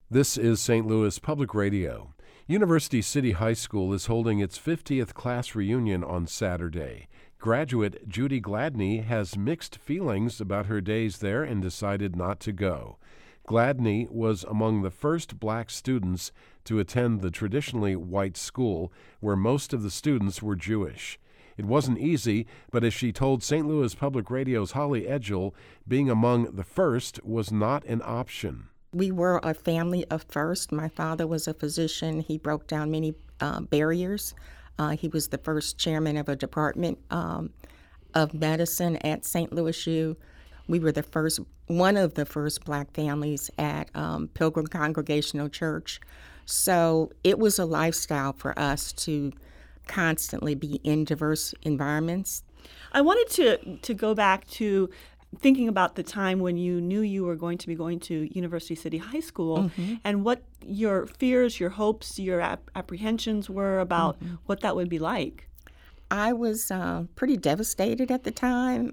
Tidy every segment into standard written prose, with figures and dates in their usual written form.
This is St. Louis Public Radio. University City High School is holding its 50th class reunion on Saturday. Graduate Judy Gladney has mixed feelings about her days there and decided not to go. Gladney was among the first black students to attend the traditionally white school, where most of the students were Jewish. It wasn't easy, but as she told St. Louis Public Radio's Holly Edgell, being among the first was not an option. We were a family of first. My father was a physician. He broke down many barriers. He was the first chairman of a department of medicine at St. Louis U. We were one of the first black families at Pilgrim Congregational Church. So it was a lifestyle for us to constantly be in diverse environments. I wanted to go back to thinking about the time when you knew you were going to be going to University City High School, and what your fears, your hopes, your apprehensions were about what that would be like. I was pretty devastated at the time.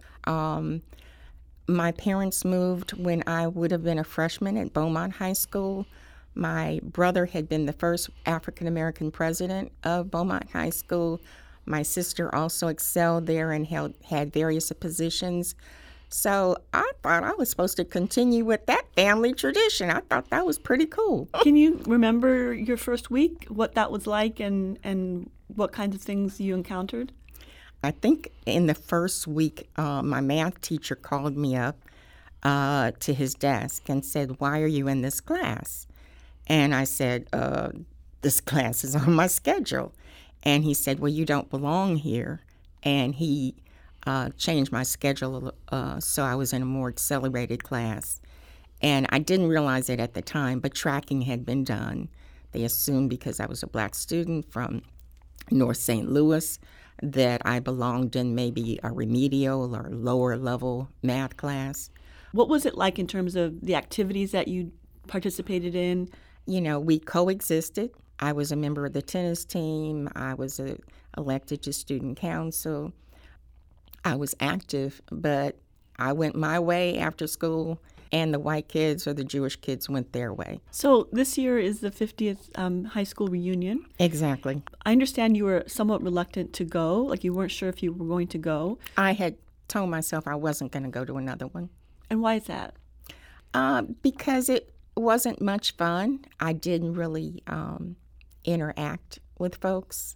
My parents moved when I would have been a freshman at Beaumont High School. My brother had been the first African-American president of Beaumont High School. My sister also excelled there and had various positions. So I thought I was supposed to continue with that family tradition. I thought that was pretty cool. Can you remember your first week, what that was like, and what kinds of things you encountered? I think in the first week, my math teacher called me up to his desk and said, "Why are you in this class?" And I said, "This class is on my schedule." And he said, "Well, you don't belong here." And he changed my schedule so I was in a more accelerated class. And I didn't realize it at the time, but tracking had been done. They assumed because I was a black student from North St. Louis that I belonged in maybe a remedial or lower level math class. What was it like in terms of the activities that you participated in? You know, we coexisted. I was a member of the tennis team. I was elected to student council. I was active, but I went my way after school, and the white kids or the Jewish kids went their way. So this year is the 50th high school reunion. Exactly. I understand you were somewhat reluctant to go, like you weren't sure if you were going to go. I had told myself I wasn't going to go to another one. And why is that? Because it wasn't much fun. I didn't really interact with folks.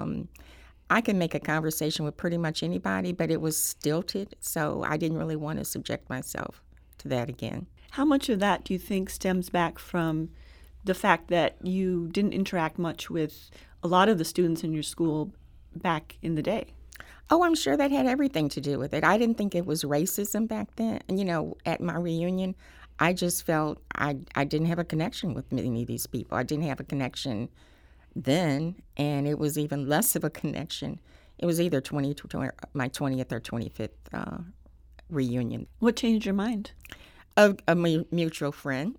I can make a conversation with pretty much anybody, but it was stilted, so I didn't really want to subject myself to that again. How much of that do you think stems back from the fact that you didn't interact much with a lot of the students in your school back in the day? Oh, I'm sure that had everything to do with it. I didn't think it was racism back then. You know, at my reunion, I just felt I didn't have a connection with many of these people. I didn't have a connection then, and it was even less of a connection. It was either my 20th or 25th reunion. What changed your mind? A mutual friend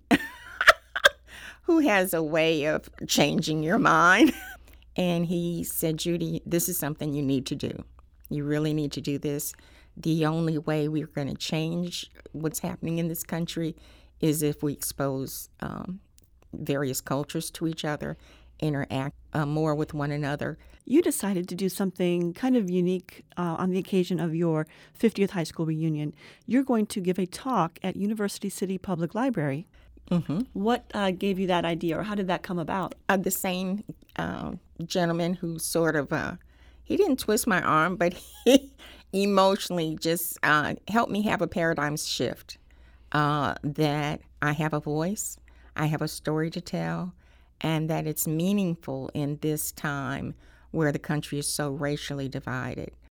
who has a way of changing your mind. And he said, "Judy, this is something you need to do. You really need to do this. The only way we're going to change what's happening in this country is if we expose various cultures to each other, interact more with one another." You decided to do something kind of unique on the occasion of your 50th high school reunion. You're going to give a talk at University City Public Library. What gave you that idea, or how did that come about? The same gentleman who sort of, he didn't twist my arm, but he emotionally just helped me have a paradigm shift, that I have a voice, I have a story to tell, and that it's meaningful in this time where the country is so racially divided.